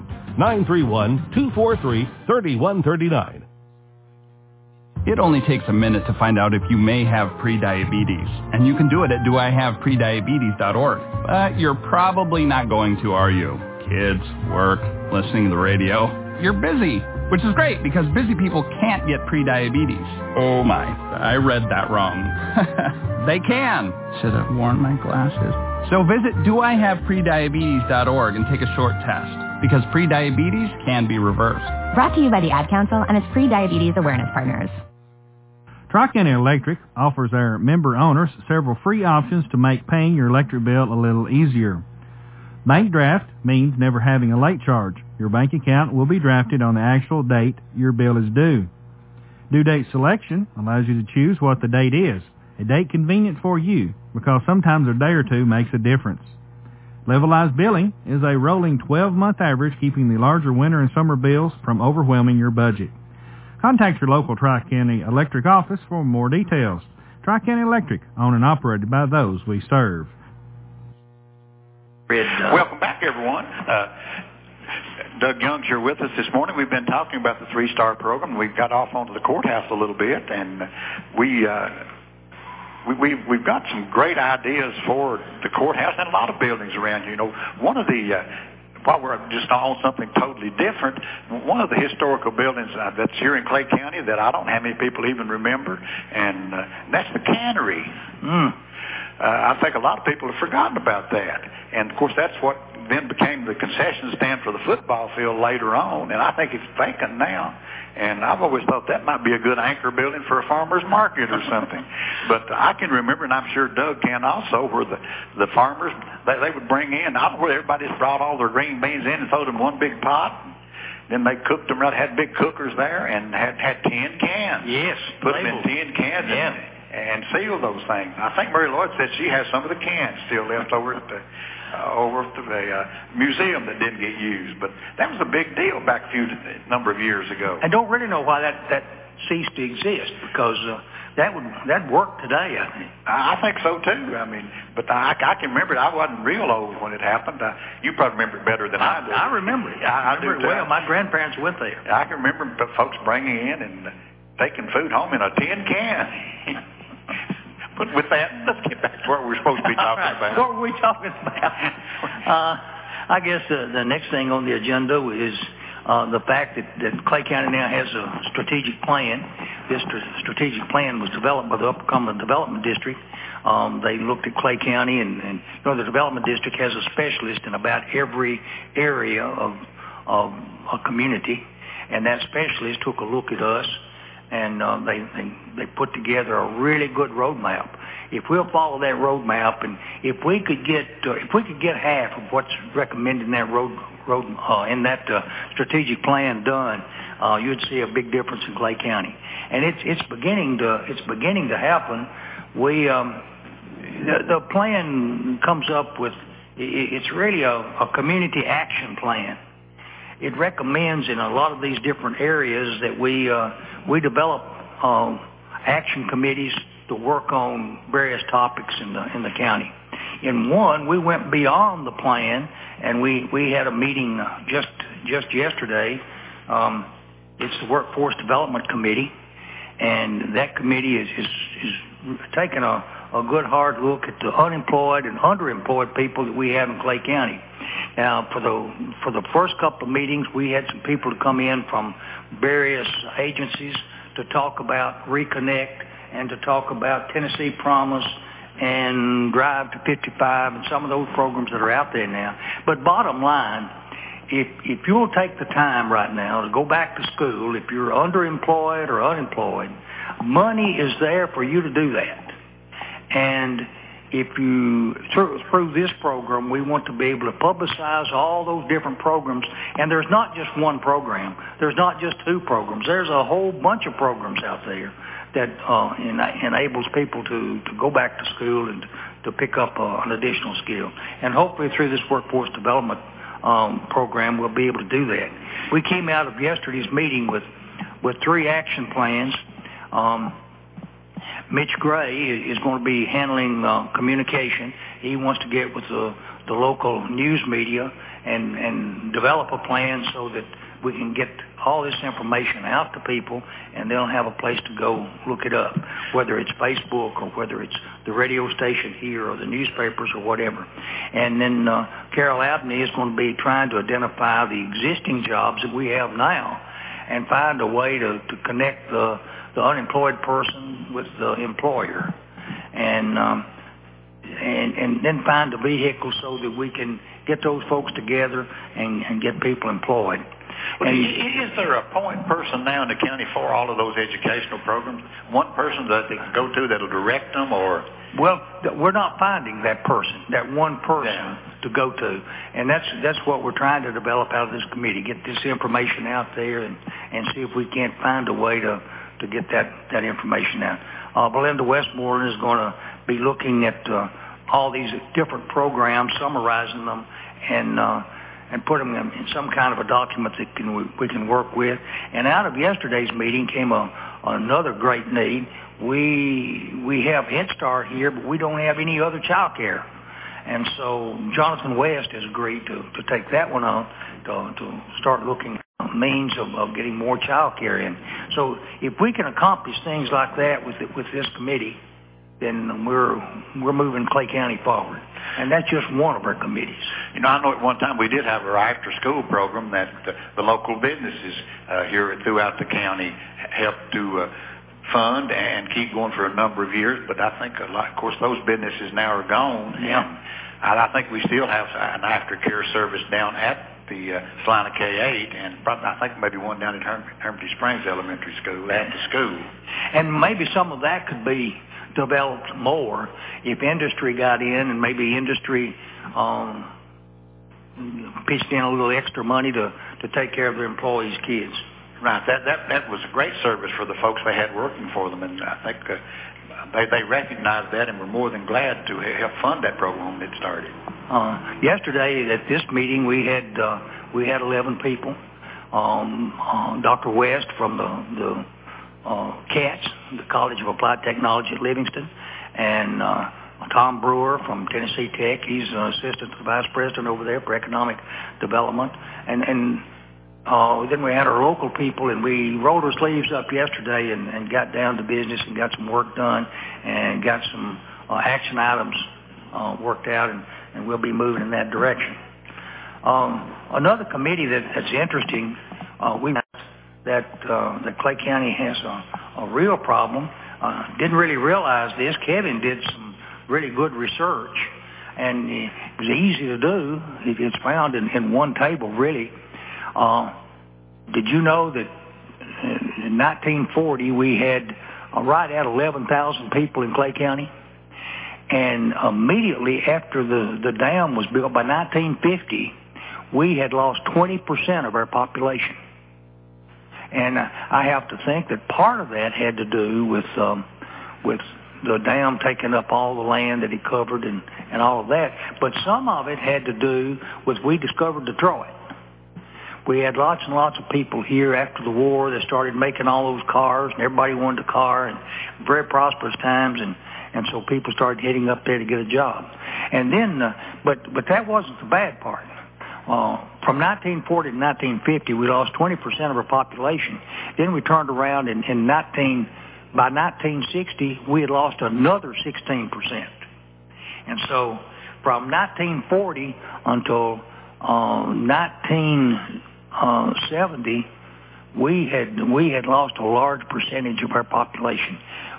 931-243-3139. It only takes a minute to find out if you may have prediabetes, and you can do it at doihaveprediabetes.org. But you're probably not going to, are you? Kids, work, listening to the radio. You're busy, which is great because busy people can't get prediabetes. Oh my, I read that wrong. They can. Should have worn my glasses. So visit doihaveprediabetes.org and take a short test, because prediabetes can be reversed. Brought to you by the Ad Council and its pre-diabetes awareness partners. Tri-County Electric offers their member owners several free options to make paying your electric bill a little easier. Bank draft means never having a late charge. Your bank account will be drafted on the actual date your bill is due. Due date selection allows you to choose what the date is, a date convenient for you, because sometimes a day or two makes a difference. Levelized billing is a rolling 12-month average, keeping the larger winter and summer bills from overwhelming your budget. Contact your local Tri-County Electric office for more details. Tri-County Electric, owned and operated by those we serve. Welcome back, everyone. Doug Young's here with us this morning. We've been talking about the 3-Star program. We got off onto the courthouse a little bit, and we've got some great ideas for the courthouse and a lot of buildings around here. You know, one of the while we're just on something totally different, one of the historical buildings that's here in Clay County that I don't know how many people even remember, and that's the cannery. I think a lot of people have forgotten about that. And, of course, that's what then became the concession stand for the football field later on, and I think it's vacant now. And I've always thought that might be a good anchor building for a farmer's market or something. But I can remember, and I'm sure Doug can also, where the farmers, they would bring in, I don't know where everybody just brought all their green beans in and threw them in one big pot. Then they cooked them right, had big cookers there, and had tin cans. Yes. Put them in tin cans and sealed those things. I think Mary Lloyd said she has some of the cans still left over at the museum that didn't get used. But that was a big deal back a number of years ago. I don't really know why that ceased to exist, because that'd work today, I think. I think so too. I mean, but I can remember it. I wasn't real old when it happened. You probably remember it better than I do. I remember it. I remember it well. My grandparents went there. I can remember folks bringing in and taking food home in a tin can. But with that, let's get back to what we're supposed to be talking about. What were we talking about? I guess the next thing on the agenda is the fact that Clay County now has a strategic plan. This strategic plan was developed by the Upper Cumberland Development District. They looked at Clay County, and the Development District has a specialist in about every area of a community, and that specialist took a look at us, and they put together a really good roadmap. If we'll follow that roadmap, and if we could get half of what's recommended in that strategic plan done, you'd see a big difference in Clay County, and it's beginning to happen. The plan comes up with, it's really a community action plan. It recommends in a lot of these different areas that we develop action committees to work on various topics in the county. In one, we went beyond the plan, and we had a meeting just yesterday. It's the Workforce Development Committee, and that committee is taking a good hard look at the unemployed and underemployed people that we have in Clay County. Now, for the first couple of meetings, we had some people to come in from various agencies to talk about Reconnect and to talk about Tennessee Promise and Drive to 55 and some of those programs that are out there now. But bottom line, if you'll take the time right now to go back to school, if you're underemployed or unemployed, money is there for you to do that. And if you, through this program, we want to be able to publicize all those different programs. And there's not just one program. There's not just two programs. There's a whole bunch of programs out there that enables people to go back to school and to pick up an additional skill. And hopefully through this workforce development program, we'll be able to do that. We came out of yesterday's meeting with 3 action plans. Mitch Gray is going to be handling communication. He wants to get with the local news media and develop a plan so that we can get all this information out to people, and they'll have a place to go look it up, whether it's Facebook or whether it's the radio station here or the newspapers or whatever. And then Carol Abney is going to be trying to identify the existing jobs that we have now and find a way to connect the unemployed person with the employer, and then find a vehicle so that we can get those folks together and get people employed. Well, is there a point person now in the county for all of those educational programs? One person that they can go to that'll direct them, or? Well, we're not finding that person, that one person to go to, and that's what we're trying to develop out of this committee. Get this information out there and see if we can't find a way to get that information out. Belinda Westmoreland is going to be looking at all these different programs, summarizing them, and put them in some kind of a document that we can work with. And out of yesterday's meeting came another great need. We have Head Start here, but we don't have any other child care. And so Jonathan West has agreed to take that one on, to start looking at means of getting more child care in. So if we can accomplish things like that with this committee, then we're moving Clay County forward. And that's just one of our committees. You know, I know at one time we did have our after-school program that the local businesses here throughout the county helped to fund and keep going for a number of years. But I think, of course, those businesses now are gone. Yeah. And I think we still have an aftercare service down at the Salina K-8, and probably, I think maybe one down at Hermitage Springs Elementary School, at the school. And maybe some of that could be developed more if industry got in, and maybe industry pitched in a little extra money to take care of their employees' kids. Right. That was a great service for the folks they had working for them, and I think they recognized that and were more than glad to help fund that program when it started. Yesterday at this meeting we had 11 people. Dr. West from the CATS, the College of Applied Technology at Livingston, and Tom Brewer from Tennessee Tech. He's an assistant to the vice president over there for economic development. And then we had our local people, and we rolled our sleeves up yesterday and got down to business and got some work done and got some action items worked out, and we'll be moving in that direction. Another committee that's interesting, we that Clay County has a real problem. Didn't really realize this. Kevin did some really good research, and it was easy to do. It's found in one table, really. Did you know that in 1940 we had right at 11,000 people in Clay County? And immediately after the dam was built, by 1950, we had lost 20% of our population. And I have to think that part of that had to do with the dam taking up all the land that it covered and all of that. But some of it had to do with we discovered Detroit. We had lots and lots of people here after the war that started making all those cars, and everybody wanted a car, and very prosperous times, and so people started heading up there to get a job. And then, but that wasn't the bad part. From 1940 to 1950, we lost 20% of our population. Then we turned around by 1960, we had lost another 16%. And so from 1940 until 1970, we had lost a large percentage of our population.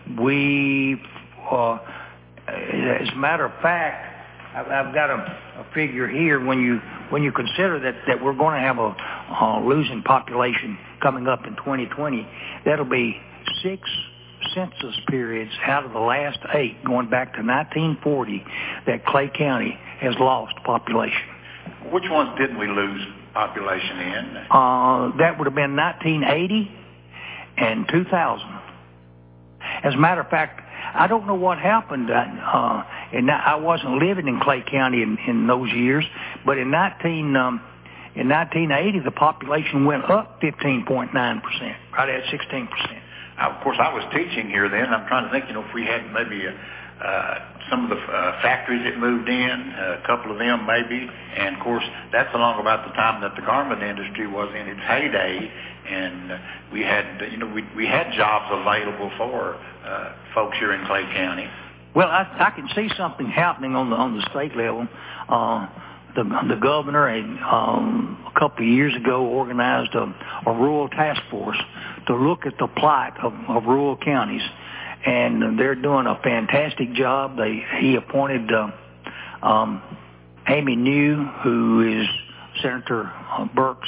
As a matter of fact, I've got a figure here. When you consider that we're going to have a losing population coming up in 2020, that'll be census periods out of the last 8, going back to 1940, that Clay County has lost population. Which ones didn't we lose population in? That would have been 1980 and 2000. As a matter of fact, I don't know what happened, and I wasn't living in Clay County in those years, but in 1980, the population went up 15.9%, right at 16%. Of course, I was teaching here then. I'm trying to think, if we had maybe some of the factories that moved in, a couple of them maybe, and of course, that's along about the time that the garment industry was in its heyday, and we had, we had jobs available for folks here in Clay County. Well, I can see something happening on the state level. The governor a couple of years ago organized a rural task force to look at the plight of rural counties, and they're doing a fantastic job. He appointed Amy New, who is Senator Burke's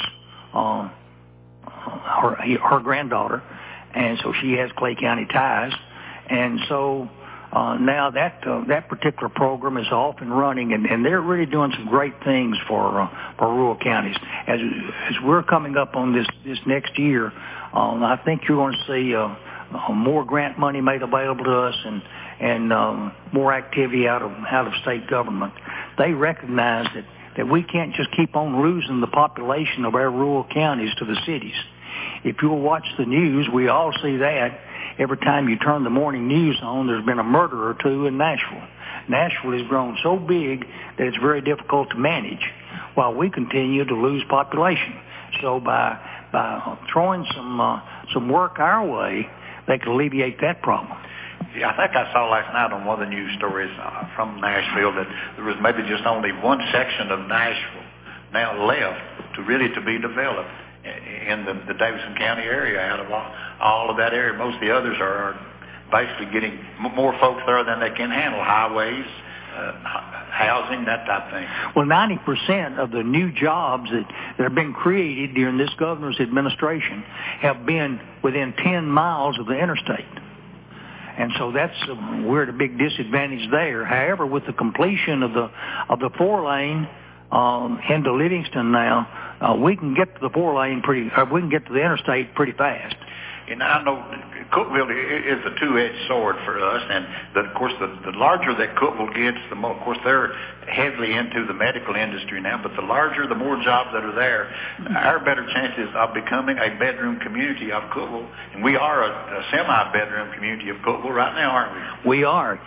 her granddaughter, and so she has Clay County ties, and so now that particular program is off and running, and they're really doing some great things for rural counties. As we're coming up on this next year, I think you're going to see more grant money made available to us, and more activity out of state government. They recognize that we can't just keep on losing the population of our rural counties to the cities. If you'll watch the news, we all see that. Every time you turn the morning news on, there's been a murder or two in Nashville. Nashville has grown so big that it's very difficult to manage, while we continue to lose population. So by throwing some work our way, they can alleviate that problem. Yeah, I think I saw last night on one of the news stories from Nashville that there was maybe just only one section of Nashville now left to be developed in the Davidson County area. Out of all of that area, most of the others are basically getting more folks there than they can handle. Highways, housing, that type of thing. Well, 90% of the new jobs that have been created during this governor's administration have been within 10 miles of the interstate. And so we're at a big disadvantage there. However, with the completion of the 4-lane into Livingston now, we can get to the 4-lane we can get to the interstate pretty fast. And I know Cookeville is a two-edged sword for us, and of course the larger that Cookeville gets, the more, of course, they're heavily into the medical industry now, but the larger, the more jobs that are there, our better chances of becoming a bedroom community of Cookeville, and we are a semi-bedroom community of Cookeville right now, aren't we? We are.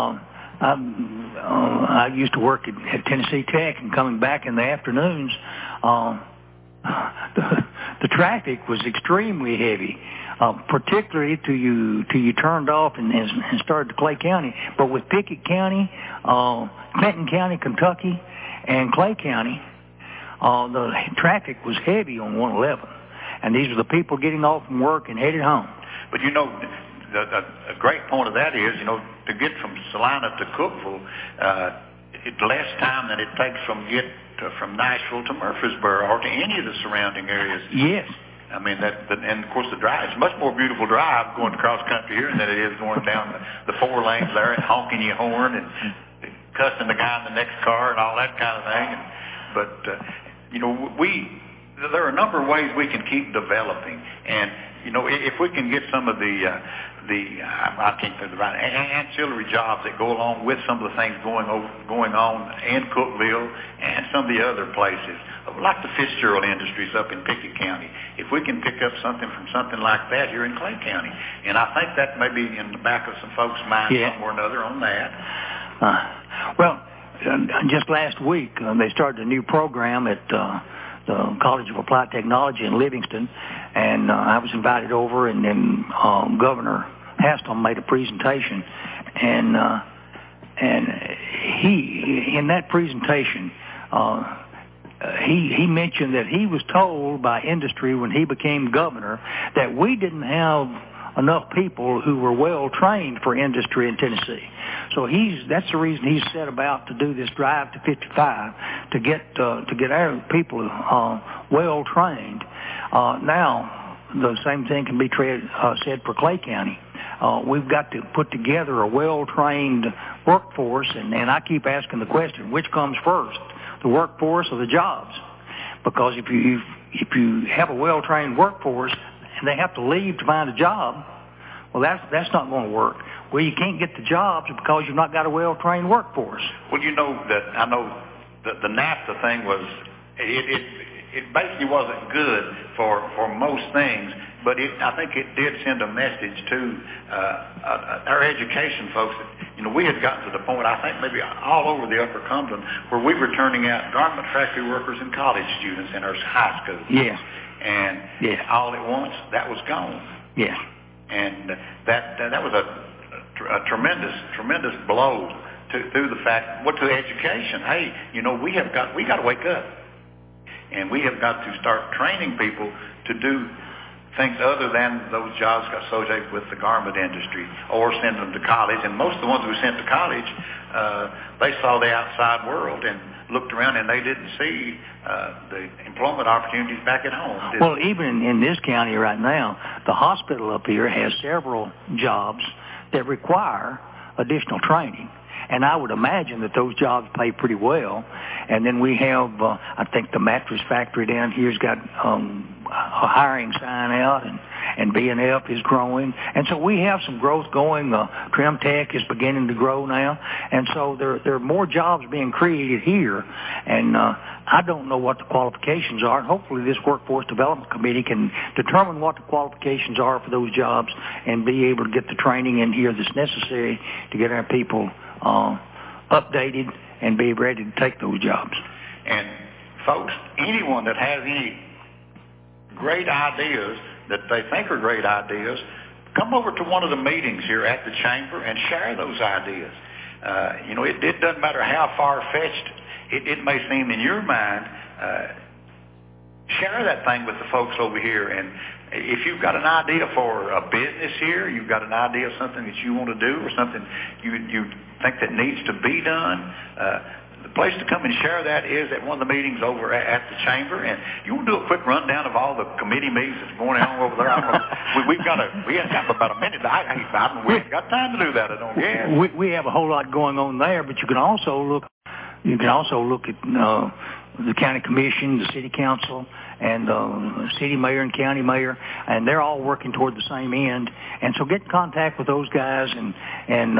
I used to work at Tennessee Tech, and coming back in the afternoons, the traffic was extremely heavy, particularly till you turned off and started to Clay County. But with Pickett County, Clinton County, Kentucky, and Clay County, the traffic was heavy on 111, and these were the people getting off from work and headed home. But a great point of that is, to get from Salina to Cookeville, it's less time than it takes from Nashville to Murfreesboro or to any of the surrounding areas. Yes. I mean, and of course the drive, it's a much more beautiful drive going across country here than it is going down the 4 lanes there and honking your horn and cussing the guy in the next car and all that kind of thing. There are a number of ways we can keep developing, and if we can get some of the I can't think of the right ancillary jobs that go along with some of the things going on in Cookeville and some of the other places, like the Fitzgerald Industries up in Pickett County. If we can pick up something from something like that here in Clay County, and I think that may be in the back of some folks' minds somewhere or another on that. Just last week they started a new program at the College of Applied Technology in Livingston, and I was invited over, and then Governor Haslam made a presentation, and he in that presentation he mentioned that he was told by industry when he became governor that we didn't have enough people who were well trained for industry in Tennessee. So that's the reason he set about to do this drive to 55 to get our people well trained. Now the same thing can be said for Clay County. we've got to put together a well-trained workforce, and I keep asking the question, which comes first, the workforce or the jobs? Because if you have a well-trained workforce and they have to leave to find a job, well, that's not going to work. Well, you can't get the jobs because you've not got a well-trained workforce. Well, you know that I know that the NAFTA thing was it basically wasn't good for most things, but I think it did send a message to our education folks. You know, we had gotten to the point, I think maybe all over the Upper Cumberland, where we were turning out garment factory workers and college students in our high schools. Yeah. And all at once, that was gone. Yeah. And that was a tremendous blow to the fact, to education. Hey, you know, we got to wake up, and we have got to start training people to do things other than those jobs associated with the garment industry, or send them to college. And most of the ones we sent to college, they saw the outside world and looked around, and they didn't see the employment opportunities back at home. Well, even in this county right now, the hospital up here has several jobs that require additional training. And I would imagine that those jobs pay pretty well. And then we have, I think the mattress factory down here's got a hiring sign out, and B&F is growing. And so we have some growth going. Trim Tech is beginning to grow now. And so there are more jobs being created here. And I don't know what the qualifications are. Hopefully this Workforce Development Committee can determine what the qualifications are for those jobs and be able to get the training in here that's necessary to get our people updated and be ready to take those jobs. And folks, anyone that has any great ideas that they think are great ideas, come over to one of the meetings here at the chamber and share those ideas. You know, it doesn't matter how far-fetched it may seem in your mind. Share that thing with the folks over here. And if you've got an idea for a business here, you've got an idea of something that you want to do or something you think that needs to be done, the place to come and share that is at one of the meetings over at the chamber. And you want to do a quick rundown of all the committee meetings that's going on over there? We have got about a minute. We ain't got time to do that, I don't guess. We have a whole lot going on there, but you can also look at the county commission, the city council, and city mayor and county mayor, and they're all working toward the same end. And so get in contact with those guys, and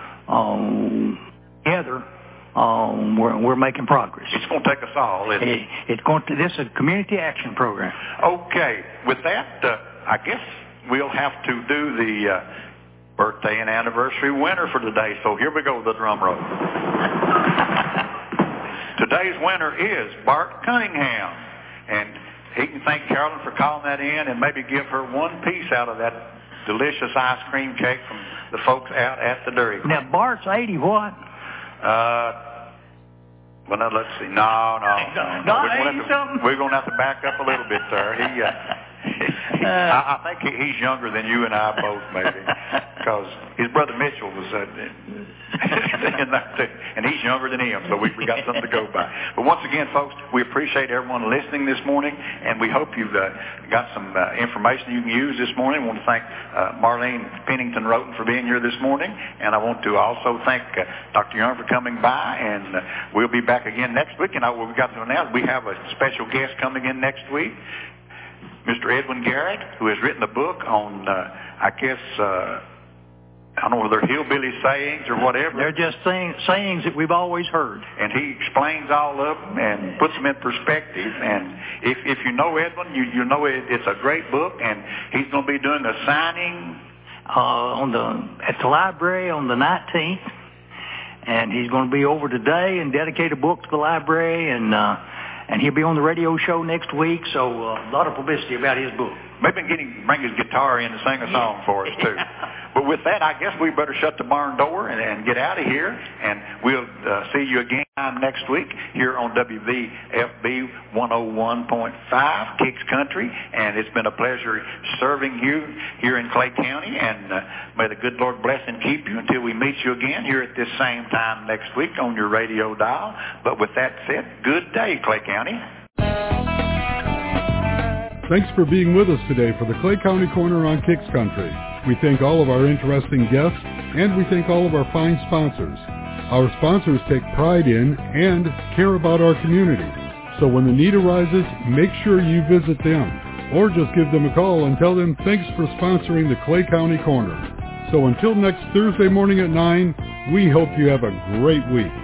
together we're making progress. It's going to take us all, isn't it? This is a community action program. Okay. With that, I guess we'll have to do the birthday and anniversary winner for today. So here we go, the drum roll. Today's winner is Bart Cunningham, and he can thank Carolyn for calling that in and maybe give her one piece out of that delicious ice cream cake from the folks out at the Dairy Queen. Now, Bart's 80 what? Well, now, let's see. No. We're going to have to back up a little bit there. I think he's younger than you and I both, maybe, because his brother Mitchell was and he's younger than him, so we got something to go by. But once again, folks, we appreciate everyone listening this morning, and we hope you've got some information you can use this morning. I want to thank Marlene Pennington Roten for being here this morning, and I want to also thank Dr. Young for coming by, and we'll be back again next week. And we've got to announce we have a special guest coming in next week, Mr. Edwin Garrett, who has written a book on, I don't know whether they're hillbilly sayings or whatever. They're just sayings that we've always heard. And he explains all of them and puts them in perspective. And if you know Edwin, you know it's a great book. And he's going to be doing a signing at the library on the 19th. And he's going to be over today and dedicate a book to the library. And he'll be on the radio show next week. So a lot of publicity about his book. Maybe bring his guitar in and sing a song for us, too. But with that, I guess we better shut the barn door and get out of here. And we'll see you again next week here on WVFB 101.5, Kicks Country. And it's been a pleasure serving you here in Clay County. And may the good Lord bless and keep you until we meet you again here at this same time next week on your radio dial. But with that said, good day, Clay County. Thanks for being with us today for the Clay County Corner on Kicks Country. We thank all of our interesting guests, and we thank all of our fine sponsors. Our sponsors take pride in and care about our community. So when the need arises, make sure you visit them, or just give them a call and tell them thanks for sponsoring the Clay County Corner. So until next Thursday morning at 9, we hope you have a great week.